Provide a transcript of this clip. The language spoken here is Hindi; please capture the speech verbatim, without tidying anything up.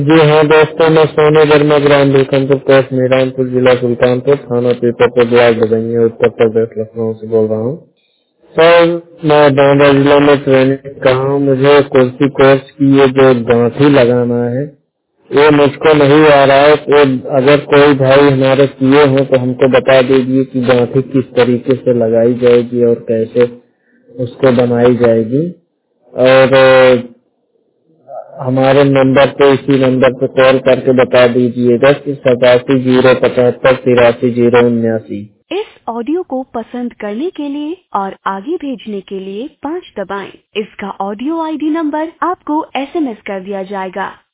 जी हाँ दोस्तों, मैं सोनू वर्मा, ग्राम भूखंडपुर, पोस्ट मीरानपुर, जिला सुल्तानपुर, थाना पीपरपुर, ब्लॉक बदनिया, उत्तर प्रदेश, लखनऊ से बोल रहा हूँ। सर, मैं बांदा जिला में ट्रेनिंग कर रहा हूँ। मुझे कुर्सी कोर्स की ये जो गांठी लगाना है ये मुझको नहीं आ रहा है। तो अगर कोई भाई हमारे किए हो तो हमको बता दीजिए कि गांठी किस तरीके से लगाई जाएगी और कैसे उसको बनाई जाएगी। और हमारे नंबर पे, इसी नंबर पे कॉल करके बता दीजिएगा कि सतासी जीरो पचहत्तर तिरासी जीरो उन्यासी। इस ऑडियो को पसंद करने के लिए और आगे भेजने के लिए पाँच दबाएं। इसका ऑडियो आईडी नंबर आपको एसएमएस कर दिया जाएगा।